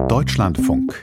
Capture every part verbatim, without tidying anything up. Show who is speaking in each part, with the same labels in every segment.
Speaker 1: Deutschlandfunk.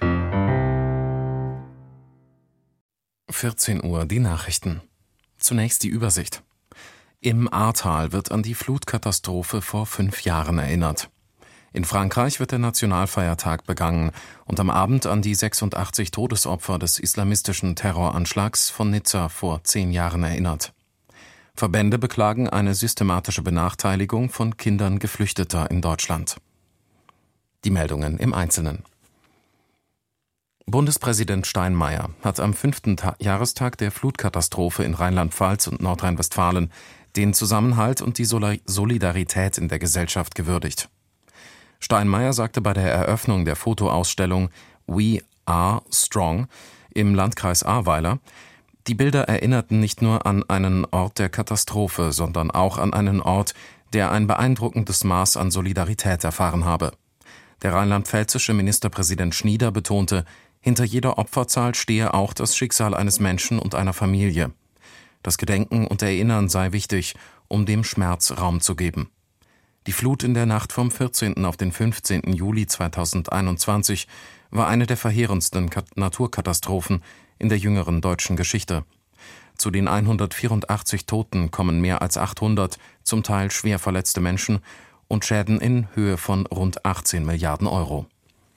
Speaker 2: vierzehn Uhr, die Nachrichten. Zunächst die Übersicht. Im Ahrtal wird an die Flutkatastrophe vor fünf Jahren erinnert. In Frankreich wird der Nationalfeiertag begangen und am Abend an die sechsundachtzig Todesopfer des islamistischen Terroranschlags von Nizza vor zehn Jahren erinnert. Verbände beklagen eine systematische Benachteiligung von Kindern Geflüchteter in Deutschland. Die Meldungen im Einzelnen. Bundespräsident Steinmeier hat am fünften Ta- Jahrestag der Flutkatastrophe in Rheinland-Pfalz und Nordrhein-Westfalen den Zusammenhalt und die Sol- Solidarität in der Gesellschaft gewürdigt. Steinmeier sagte bei der Eröffnung der Fotoausstellung We Are Strong im Landkreis Ahrweiler, die Bilder erinnerten nicht nur an einen Ort der Katastrophe, sondern auch an einen Ort, der ein beeindruckendes Maß an Solidarität erfahren habe. Der rheinland-pfälzische Ministerpräsident Schnieder betonte, hinter jeder Opferzahl stehe auch das Schicksal eines Menschen und einer Familie. Das Gedenken und Erinnern sei wichtig, um dem Schmerz Raum zu geben. Die Flut in der Nacht vom vierzehnten auf den fünfzehnten Juli zweitausendeinundzwanzig war eine der verheerendsten Kat- Naturkatastrophen in der jüngeren deutschen Geschichte. Zu den hundertvierundachtzig Toten kommen mehr als achthundert, zum Teil schwer verletzte Menschen und Schäden in Höhe von rund achtzehn Milliarden Euro.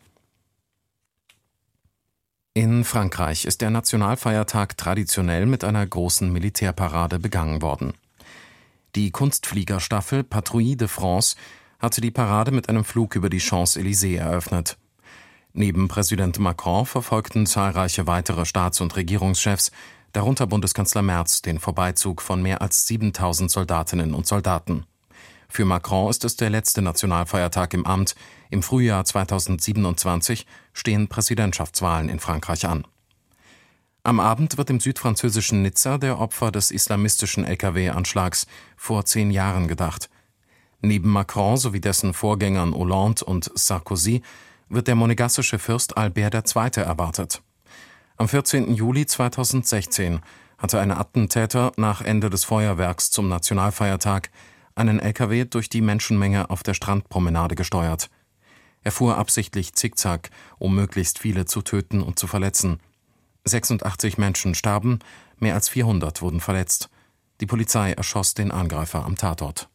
Speaker 2: In Frankreich ist der Nationalfeiertag traditionell mit einer großen Militärparade begangen worden. Die Kunstfliegerstaffel Patrouille de France hatte die Parade mit einem Flug über die Champs-Élysées eröffnet. Neben Präsident Macron verfolgten zahlreiche weitere Staats- und Regierungschefs, darunter Bundeskanzler Merz, den Vorbeizug von mehr als siebentausend Soldatinnen und Soldaten. Für Macron ist es der letzte Nationalfeiertag im Amt. Im Frühjahr zweitausendsiebenundzwanzig stehen Präsidentschaftswahlen in Frankreich an. Am Abend wird im südfranzösischen Nizza der Opfer des islamistischen L K W-Anschlags vor zehn Jahren gedacht. Neben Macron sowie dessen Vorgängern Hollande und Sarkozy wird der monegassische Fürst Albert der Zweite erwartet. Am vierzehnten Juli zweitausendsechzehn hatte ein Attentäter nach Ende des Feuerwerks zum Nationalfeiertag einen L K W durch die Menschenmenge auf der Strandpromenade gesteuert. Er fuhr absichtlich zickzack, um möglichst viele zu töten und zu verletzen. sechsundachtzig Menschen starben, mehr als vierhundert wurden verletzt. Die Polizei erschoss den Angreifer am Tatort.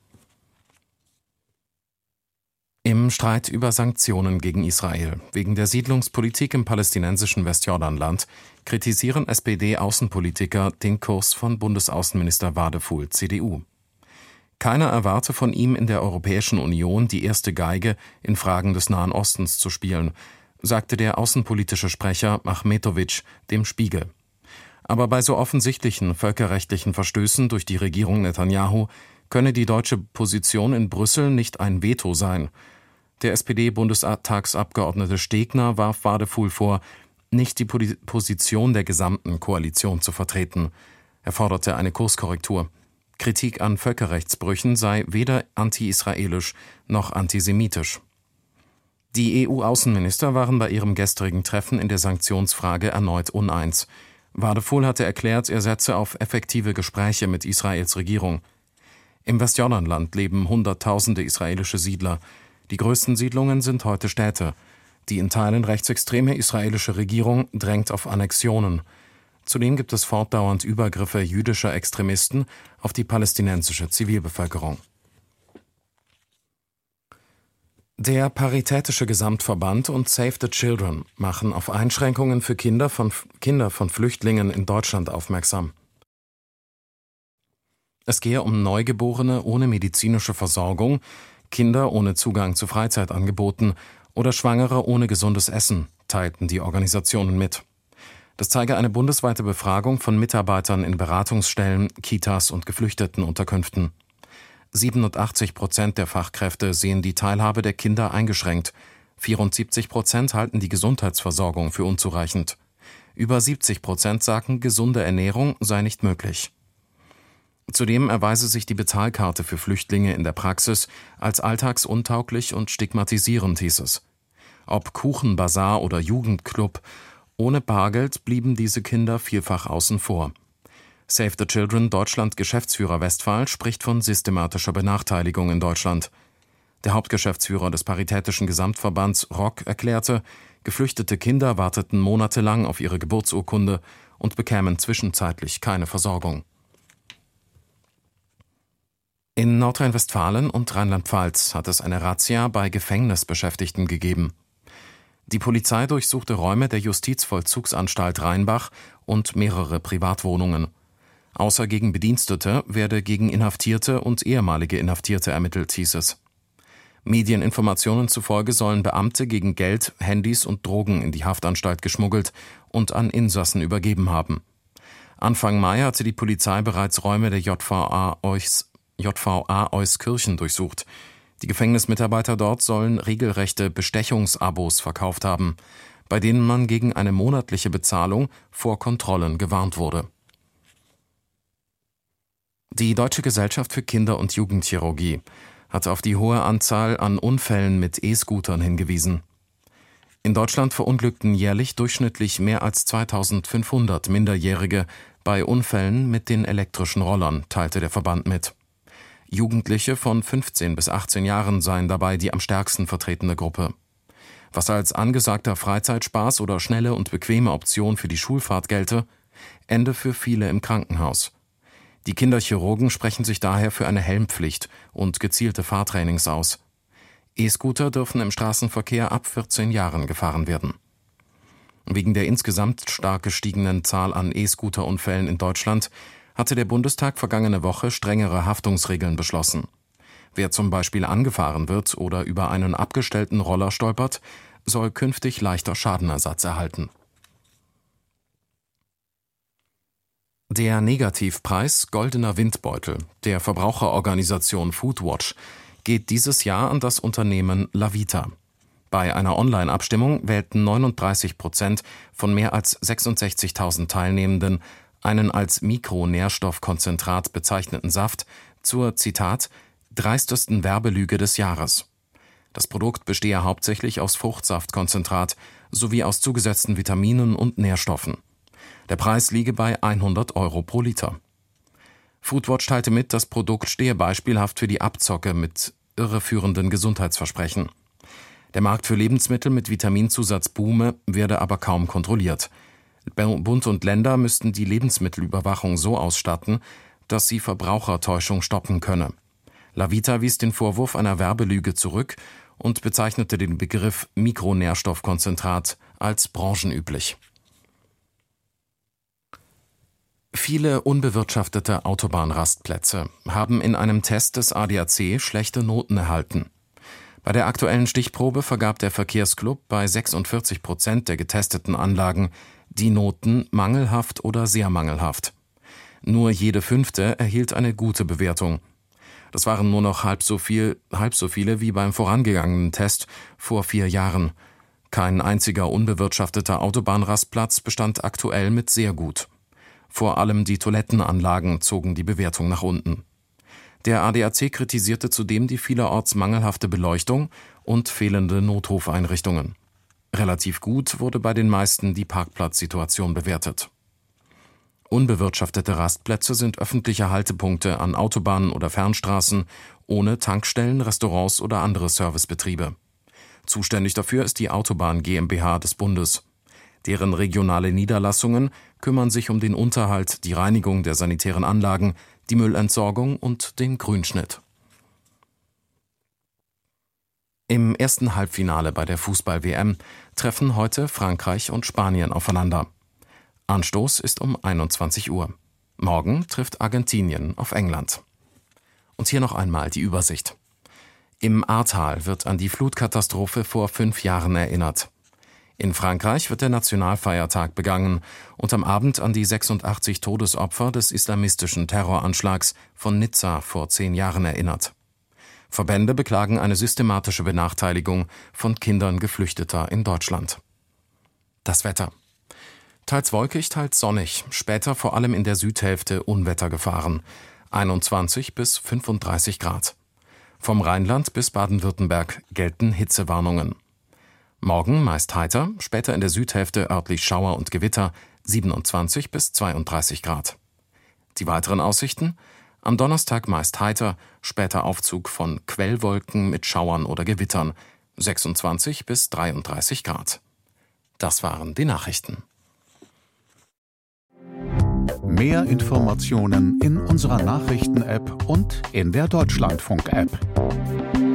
Speaker 2: Im Streit über Sanktionen gegen Israel wegen der Siedlungspolitik im palästinensischen Westjordanland kritisieren S P D-Außenpolitiker den Kurs von Bundesaußenminister Wadefuhl, C D U. Keiner erwarte von ihm, in der Europäischen Union die erste Geige in Fragen des Nahen Ostens zu spielen, sagte der außenpolitische Sprecher Achmetovic dem Spiegel. Aber bei so offensichtlichen völkerrechtlichen Verstößen durch die Regierung Netanyahu könne die deutsche Position in Brüssel nicht ein Veto sein. Der S P D-Bundestagsabgeordnete Stegner warf Wadefuhl vor, nicht die Position der gesamten Koalition zu vertreten. Er forderte eine Kurskorrektur. Kritik an Völkerrechtsbrüchen sei weder anti-israelisch noch antisemitisch. Die E U-Außenminister waren bei ihrem gestrigen Treffen in der Sanktionsfrage erneut uneins. Wadefuhl hatte erklärt, er setze auf effektive Gespräche mit Israels Regierung. Im Westjordanland leben Hunderttausende israelische Siedler. Die größten Siedlungen sind heute Städte. Die in Teilen rechtsextreme israelische Regierung drängt auf Annexionen. Zudem gibt es fortdauernd Übergriffe jüdischer Extremisten auf die palästinensische Zivilbevölkerung. Der Paritätische Gesamtverband und Save the Children machen auf Einschränkungen für Kinder von, Kinder von Flüchtlingen in Deutschland aufmerksam. Es gehe um Neugeborene ohne medizinische Versorgung, Kinder ohne Zugang zu Freizeitangeboten oder Schwangere ohne gesundes Essen, teilten die Organisationen mit. Das zeige eine bundesweite Befragung von Mitarbeitern in Beratungsstellen, Kitas und Geflüchtetenunterkünften. siebenundachtzig Prozent der Fachkräfte sehen die Teilhabe der Kinder eingeschränkt. vierundsiebzig Prozent halten die Gesundheitsversorgung für unzureichend. Über siebzig Prozent sagen, gesunde Ernährung sei nicht möglich. Zudem erweise sich die Bezahlkarte für Flüchtlinge in der Praxis als alltagsuntauglich und stigmatisierend, hieß es. Ob Kuchenbazar oder Jugendclub, ohne Bargeld blieben diese Kinder vielfach außen vor. Save the Children Deutschland Geschäftsführer Westphal spricht von systematischer Benachteiligung in Deutschland. Der Hauptgeschäftsführer des Paritätischen Gesamtverbands Rock erklärte, Geflüchtete Kinder warteten monatelang auf ihre Geburtsurkunde und bekämen zwischenzeitlich keine Versorgung. In Nordrhein-Westfalen und Rheinland-Pfalz hat es eine Razzia bei Gefängnisbeschäftigten gegeben. Die Polizei durchsuchte Räume der Justizvollzugsanstalt Rheinbach und mehrere Privatwohnungen. Außer gegen Bedienstete werde gegen Inhaftierte und ehemalige Inhaftierte ermittelt, hieß es. Medieninformationen zufolge sollen Beamte gegen Geld, Handys und Drogen in die Haftanstalt geschmuggelt und an Insassen übergeben haben. Anfang Mai hatte die Polizei bereits Räume der J V A Eus, J V A Euskirchen durchsucht. Die Gefängnismitarbeiter dort sollen regelrechte Bestechungsabos verkauft haben, bei denen man gegen eine monatliche Bezahlung vor Kontrollen gewarnt wurde. Die Deutsche Gesellschaft für Kinder- und Jugendchirurgie hat auf die hohe Anzahl an Unfällen mit E-Scootern hingewiesen. In Deutschland verunglückten jährlich durchschnittlich mehr als zweitausendfünfhundert Minderjährige bei Unfällen mit den elektrischen Rollern, teilte der Verband mit. Jugendliche von fünfzehn bis achtzehn Jahren seien dabei die am stärksten vertretene Gruppe. Was als angesagter Freizeitspaß oder schnelle und bequeme Option für die Schulfahrt gelte, ende für viele im Krankenhaus. Die Kinderchirurgen sprechen sich daher für eine Helmpflicht und gezielte Fahrtrainings aus. E-Scooter dürfen im Straßenverkehr ab vierzehn Jahren gefahren werden. Wegen der insgesamt stark gestiegenen Zahl an E-Scooter-Unfällen in Deutschland hatte der Bundestag vergangene Woche strengere Haftungsregeln beschlossen. Wer zum Beispiel angefahren wird oder über einen abgestellten Roller stolpert, soll künftig leichter Schadenersatz erhalten. Der Negativpreis Goldener Windbeutel der Verbraucherorganisation Foodwatch geht dieses Jahr an das Unternehmen Lavita. Bei einer Online-Abstimmung wählten neununddreißig Prozent von mehr als sechsundsechzigtausend Teilnehmenden einen als Mikronährstoffkonzentrat bezeichneten Saft zur, Zitat, dreistesten Werbelüge des Jahres. Das Produkt bestehe hauptsächlich aus Fruchtsaftkonzentrat sowie aus zugesetzten Vitaminen und Nährstoffen. Der Preis liege bei hundert Euro pro Liter. Foodwatch teilte mit, das Produkt stehe beispielhaft für die Abzocke mit irreführenden Gesundheitsversprechen. Der Markt für Lebensmittel mit Vitaminzusatz boome, werde aber kaum kontrolliert. Bund und Länder müssten die Lebensmittelüberwachung so ausstatten, dass sie Verbrauchertäuschung stoppen könne. Lavita wies den Vorwurf einer Werbelüge zurück und bezeichnete den Begriff Mikronährstoffkonzentrat als branchenüblich. Viele unbewirtschaftete Autobahnrastplätze haben in einem Test des A D A C schlechte Noten erhalten. Bei der aktuellen Stichprobe vergab der Verkehrsclub bei sechsundvierzig Prozent der getesteten Anlagen die Noten mangelhaft oder sehr mangelhaft. Nur jede fünfte erhielt eine gute Bewertung. Das waren nur noch halb so viel, halb so viele wie beim vorangegangenen Test vor vier Jahren. Kein einziger unbewirtschafteter Autobahnrastplatz bestand aktuell mit sehr gut. Vor allem die Toilettenanlagen zogen die Bewertung nach unten. Der A D A C kritisierte zudem die vielerorts mangelhafte Beleuchtung und fehlende Notrufeinrichtungen. Relativ gut wurde bei den meisten die Parkplatzsituation bewertet. Unbewirtschaftete Rastplätze sind öffentliche Haltepunkte an Autobahnen oder Fernstraßen ohne Tankstellen, Restaurants oder andere Servicebetriebe. Zuständig dafür ist die Autobahn GmbH des Bundes. Deren regionale Niederlassungen kümmern sich um den Unterhalt, die Reinigung der sanitären Anlagen, die Müllentsorgung und den Grünschnitt. Im ersten Halbfinale bei der Fußball-W M treffen heute Frankreich und Spanien aufeinander. Anstoß ist um einundzwanzig Uhr. Morgen trifft Argentinien auf England. Und hier noch einmal die Übersicht. Im Ahrtal wird an die Flutkatastrophe vor fünf Jahren erinnert. In Frankreich wird der Nationalfeiertag begangen und am Abend an die sechsundachtzig Todesopfer des islamistischen Terroranschlags von Nizza vor zehn Jahren erinnert. Verbände beklagen eine systematische Benachteiligung von Kindern Geflüchteter in Deutschland. Das Wetter. Teils wolkig, teils sonnig, später vor allem in der Südhälfte Unwettergefahren, einundzwanzig bis fünfunddreißig Grad. Vom Rheinland bis Baden-Württemberg gelten Hitzewarnungen. Morgen meist heiter, später in der Südhälfte örtlich Schauer und Gewitter, siebenundzwanzig bis zweiunddreißig Grad. Die weiteren Aussichten? Am Donnerstag meist heiter, später Aufzug von Quellwolken mit Schauern oder Gewittern, sechsundzwanzig bis dreiunddreißig Grad. Das waren die Nachrichten.
Speaker 1: Mehr Informationen in unserer Nachrichten-App und in der Deutschlandfunk-App.